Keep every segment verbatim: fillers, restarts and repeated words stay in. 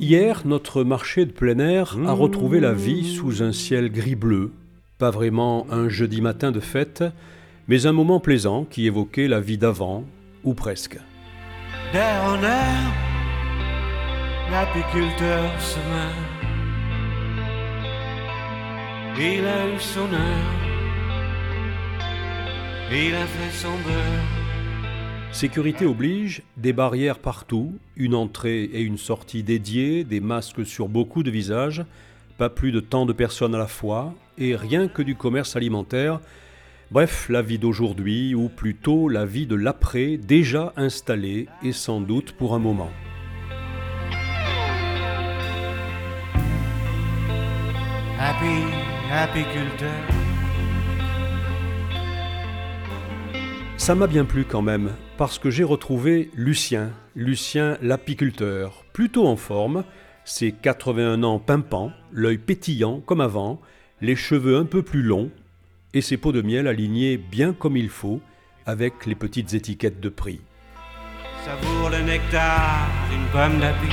Hier, notre marché de plein air a retrouvé la vie sous un ciel gris-bleu. Pas vraiment un jeudi matin de fête, mais un moment plaisant qui évoquait la vie d'avant, ou presque. D'air en air, l'apiculteur se meurt. Il a eu son heure, il a fait son beurre. Sécurité oblige, des barrières partout, une entrée et une sortie dédiées, des masques sur beaucoup de visages, pas plus de tant de personnes à la fois, et rien que du commerce alimentaire. Bref, la vie d'aujourd'hui, ou plutôt la vie de l'après, déjà installée, et sans doute pour un moment. Happy, apiculteur. Ça m'a bien plu quand même, parce que j'ai retrouvé Lucien, Lucien l'apiculteur, plutôt en forme, ses quatre-vingt-un ans pimpants, l'œil pétillant comme avant, les cheveux un peu plus longs, et ses pots de miel alignés bien comme il faut, avec les petites étiquettes de prix. Savoure le nectar d'une pomme d'api.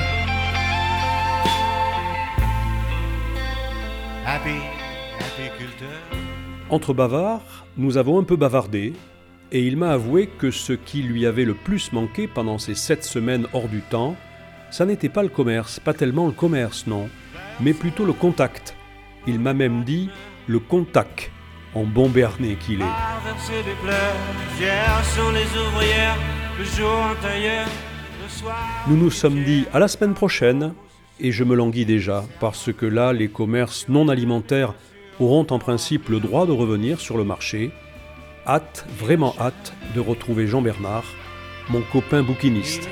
Happy, apiculteur. Entre bavards, nous avons un peu bavardé, et il m'a avoué que ce qui lui avait le plus manqué pendant ces sept semaines hors du temps, ça n'était pas le commerce, pas tellement le commerce, non, mais plutôt le contact. Il m'a même dit le contact, en bon berné qu'il est. À verser des pleurs, fiers sont les ouvrières, le jour en tailleur, le soir. Nous nous sommes dit à la semaine prochaine, et je me languis déjà, parce que là, les commerces non alimentaires auront en principe le droit de revenir sur le marché. Hâte, vraiment hâte, de retrouver Jean-Bernard, mon copain bouquiniste.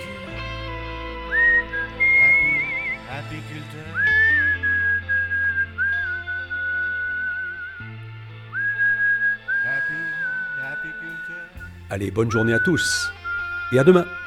Happy, apiculteur. Happy, apiculteur. Allez, bonne journée à tous, et à demain.